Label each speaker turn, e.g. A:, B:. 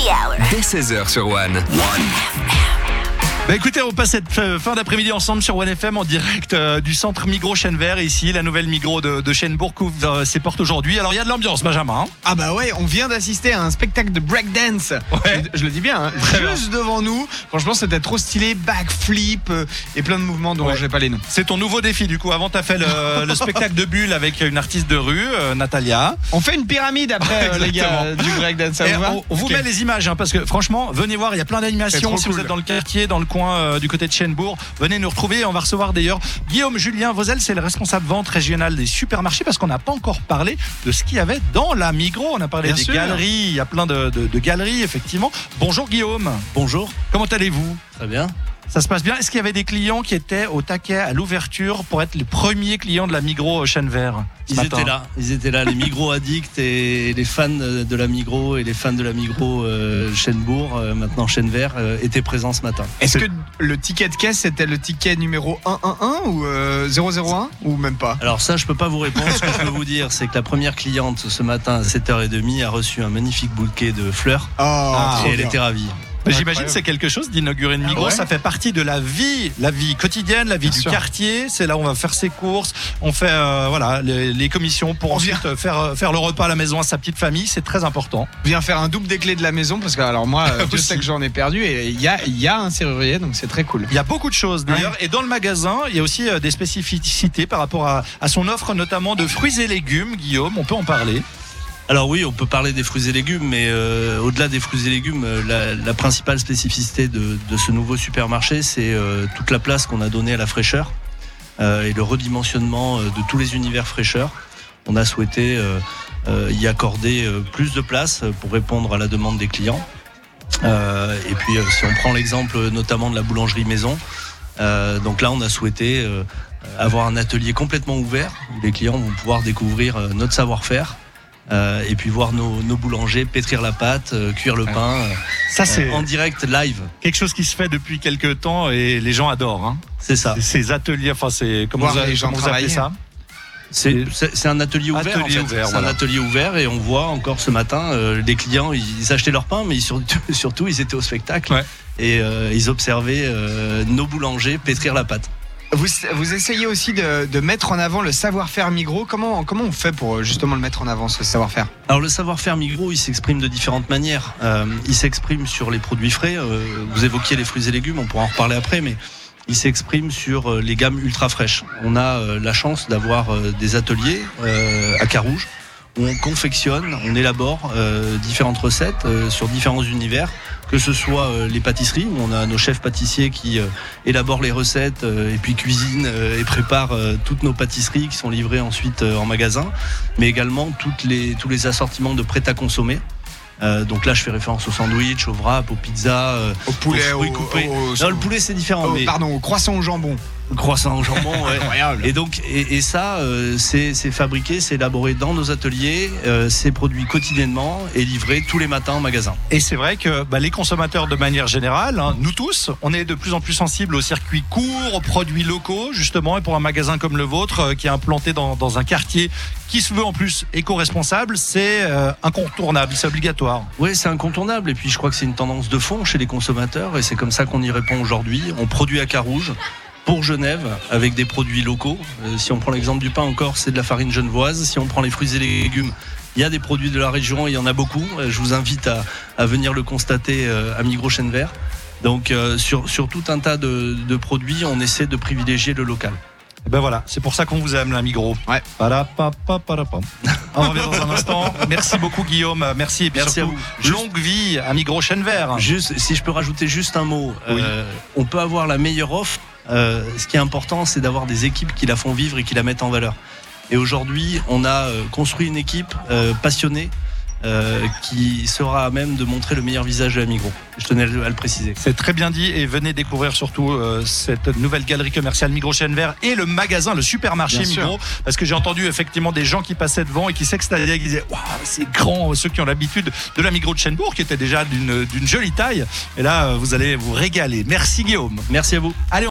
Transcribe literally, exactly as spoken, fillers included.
A: Happy Hour.
B: Dès seize heures sur One.
C: Bah écoutez, on passe cette fin d'après-midi ensemble sur One F M en direct euh, du centre Migros Chennever. Ici, la nouvelle Migros de, de Chênebourg ouvre euh, ses portes aujourd'hui. Alors il y a de l'ambiance, Benjamin. Hein.
D: Ah bah ouais, on vient d'assister à un spectacle de breakdance.
C: Ouais.
D: Je, je le dis bien, hein, juste bien. Devant nous. Franchement, c'était trop stylé, backflip euh, et plein de mouvements dont
C: ouais.
D: j'ai pas les noms.
C: C'est ton nouveau défi du coup. Avant, t'as fait le, le spectacle de Bulle avec une artiste de rue, euh, Natalia.
D: On fait une pyramide après euh, les gars euh, du breakdance. Ça
C: Et
D: vous va
C: on, on vous
D: okay.
C: met les images hein, parce que franchement, venez voir, il y a plein d'animations. Si cool. Vous êtes dans le quartier, dans le coin euh, du côté de Chênebourg, venez nous retrouver. On va recevoir d'ailleurs Guillaume Julien Vauzel, c'est le responsable vente régionale des supermarchés, parce qu'on n'a pas encore parlé de ce qu'il y avait dans la Migros. On a parlé Bien des sûr. galeries, il y a plein de, de, de galeries effectivement. Bonjour Guillaume.
E: Bonjour.
C: Comment allez-vous?
E: Très bien.
C: Ça se passe bien. Est-ce qu'il y avait des clients qui étaient au taquet à l'ouverture pour être les premiers clients de la Migros Chennever?
E: Ils matin. étaient là, ils étaient là, les Migros addicts et les fans de la Migros et les fans de la Migros euh, Chênebourg, euh, maintenant Chennever, euh, étaient présents ce matin.
D: Est-ce que le ticket de caisse c'était le ticket numéro un un un ou euh, zéro zéro un ou même pas?
E: Alors ça, je peux pas vous répondre. Ce que je peux vous dire, c'est que la première cliente ce matin à sept heures trente a reçu un magnifique bouquet de fleurs
D: oh,
E: et elle
D: bien.
E: était ravie.
C: Bah, j'imagine que c'est quelque chose d'inaugurer une Migros, ah ouais. Ça fait partie de la vie, la vie quotidienne, la vie Bien du sûr. quartier. C'est là où on va faire ses courses, on fait euh, voilà les, les commissions pour on ensuite vient. faire faire le repas à la maison à sa petite famille. C'est très important.
D: On vient faire un double des clés de la maison parce que alors moi, je sais que j'en ai perdu et il y a il y a un serrurier donc c'est très cool.
C: Il y a beaucoup de choses d'ailleurs ouais. Et dans le magasin il y a aussi des spécificités par rapport à, à son offre notamment de fruits et légumes. Guillaume, on peut en parler.
E: Alors oui, on peut parler des fruits et légumes, mais euh, au-delà des fruits et légumes, la, la principale spécificité de, de ce nouveau supermarché, c'est euh, toute la place qu'on a donnée à la fraîcheur euh, et le redimensionnement de tous les univers fraîcheur. On a souhaité euh, euh, y accorder euh, plus de place pour répondre à la demande des clients. Euh, et puis, euh, si on prend l'exemple notamment de la boulangerie maison, euh, donc là, on a souhaité euh, avoir un atelier complètement ouvert où les clients vont pouvoir découvrir euh, notre savoir-faire. Euh, et puis voir nos, nos boulangers pétrir la pâte, euh, cuire le pain, euh,
C: ça c'est
E: euh, en direct live.
C: Quelque chose qui se fait depuis quelques temps et les gens adorent. Hein.
E: C'est ça.
C: Ces ateliers, enfin c'est comment voir vous, les gens comment vous appelez ça?
E: C'est, c'est, c'est un atelier ouvert.
C: Atelier
E: en fait.
C: ouvert
E: c'est
C: voilà.
E: un atelier ouvert et on voit encore ce matin euh, les clients, ils achetaient leur pain, mais ils, surtout, surtout ils étaient au spectacle ouais. et euh, ils observaient euh, nos boulangers pétrir la pâte.
D: Vous, vous essayez aussi de, de mettre en avant le savoir-faire Migros. Comment, comment on fait pour justement le mettre en avant, ce savoir-faire?
E: Alors le savoir-faire Migros, il s'exprime de différentes manières. Euh, il s'exprime sur les produits frais. Euh, vous évoquiez les fruits et légumes, on pourra en reparler après, mais il s'exprime sur les gammes ultra fraîches. On a euh, la chance d'avoir euh, des ateliers euh, à Carouge où on confectionne, on élabore euh, différentes recettes euh, sur différents univers, que ce soit euh, les pâtisseries, où on a nos chefs pâtissiers qui euh, élaborent les recettes euh, et puis cuisinent euh, et préparent euh, toutes nos pâtisseries qui sont livrées ensuite euh, en magasin, mais également toutes les, tous les assortiments de prêt à consommer. Euh, donc là, je fais référence au sandwich, au wrap, aux pizzas, euh,
D: au poulet,
E: aux fruits
D: au,
E: coupés.
D: Au, au,
E: non, le poulet c'est différent.
D: Au,
E: mais...
D: Pardon, au croissant au jambon.
E: Croissant au jambon, ouais.
D: Incroyable.
E: Et donc, et, et ça, euh, c'est, c'est fabriqué, c'est élaboré dans nos ateliers, euh, c'est produit quotidiennement et livré tous les matins en magasin.
C: Et c'est vrai que bah, les consommateurs, de manière générale, hein, nous tous, on est de plus en plus sensibles aux circuits courts, aux produits locaux, justement. Et pour un magasin comme le vôtre, euh, qui est implanté dans, dans un quartier qui se veut en plus éco-responsable, c'est euh, incontournable, c'est obligatoire.
E: Oui, c'est incontournable. Et puis, je crois que c'est une tendance de fond chez les consommateurs, et c'est comme ça qu'on y répond aujourd'hui. On produit à Carouge, pour Genève, avec des produits locaux. Euh, si on prend l'exemple du pain encore, c'est de la farine genevoise. Si on prend les fruits et les légumes, il y a des produits de la région, il y en a beaucoup. Euh, je vous invite à, à venir le constater euh, à Migros Chennever. Donc euh, sur, sur tout un tas de, de produits, on essaie de privilégier le local.
C: Et ben voilà, c'est pour ça qu'on vous aime, la Migros. Ouais. On revient dans un instant. Merci beaucoup Guillaume, merci et puis
E: merci
C: surtout,
E: à vous.
C: Longue vie à Migros Chennever.
E: Juste, si je peux rajouter juste un mot, oui. euh, on peut avoir la meilleure offre. Euh, ce qui est important, c'est d'avoir des équipes qui la font vivre et qui la mettent en valeur. Et aujourd'hui, on a euh, construit une équipe euh, passionnée euh, qui sera à même de montrer le meilleur visage de la Migros. Je tenais à le préciser.
C: C'est très bien dit et venez découvrir surtout euh, cette nouvelle galerie commerciale Migros Chennever et le magasin, le supermarché bien Migros. Sûr. Parce que j'ai entendu effectivement des gens qui passaient devant et qui s'extasiaient, qui disaient waouh, c'est grand, ceux qui ont l'habitude de la Migros de Chênebourg qui était déjà d'une, d'une jolie taille. Et là, vous allez vous régaler. Merci Guillaume.
E: Merci à vous.
C: Allez,